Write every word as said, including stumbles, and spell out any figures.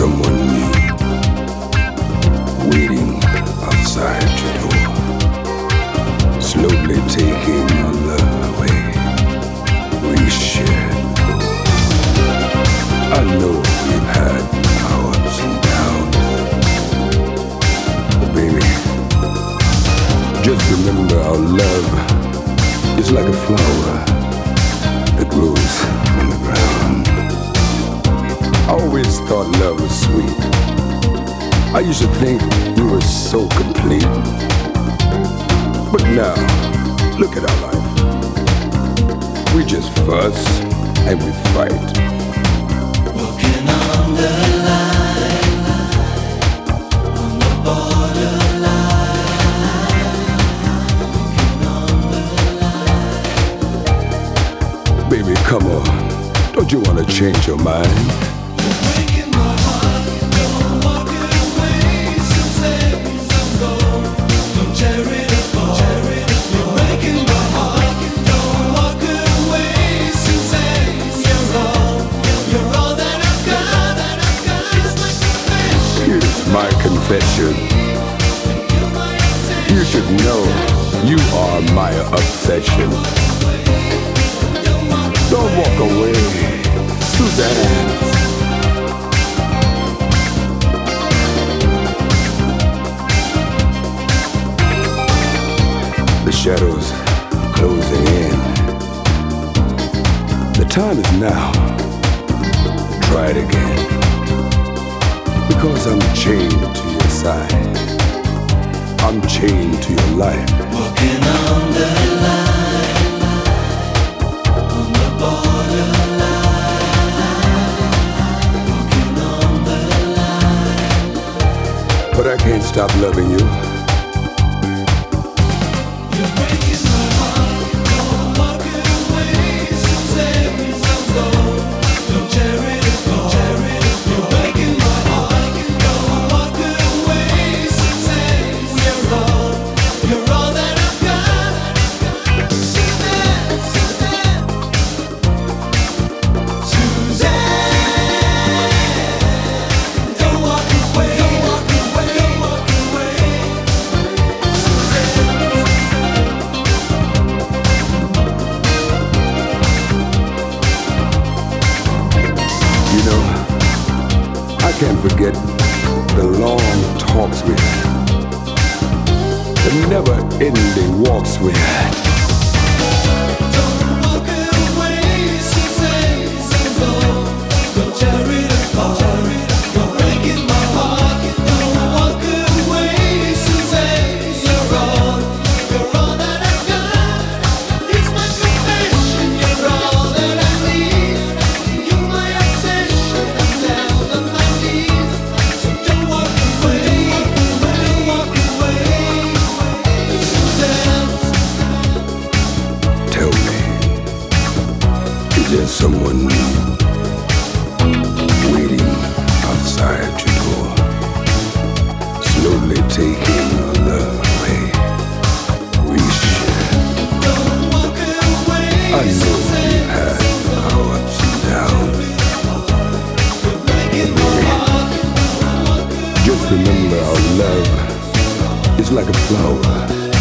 someone new waiting outside your door, slowly taking your love away. We shared. I know we've had our ups and downs, but baby, just remember our love is like a flower that grows from the ground. I always thought love was sweet. I used to think we were so complete. But now, look at our life. We just fuss and we fight. Walking on the line, on the borderline. Walking on the line. Baby, come on. Don't you want to change your mind? My confession. You should know you are my obsession. Don't walk away, Suzanne. The shadows closing in. The time is now. Try it again. Because I'm chained to your side. I'm chained to your life. Walking on the line, on the borderline. Walking on the line. But I can't stop loving you. You're breaking my heart. Don't walk away, Suzanne. Don't go. Don't tear it apart. Tear it apart. You're breaking my heart. I can't forget the long talks we had, the never-ending walks we had. Don't walk away, Suzanne. Don't tear it apart. You're breaking my heart. Don't walk away, Suzanne. You're all, you're all that I've got. It's my confession. You're all that I need. You're my obsession. I'm down on my knees. So don't walk away. Don't walk away, Suzanne. Tell me, is there someone new waiting outside your door, slowly taking your love away? We share. Don't walk away, I know we've had our ups and downs. Just remember our love is like a flower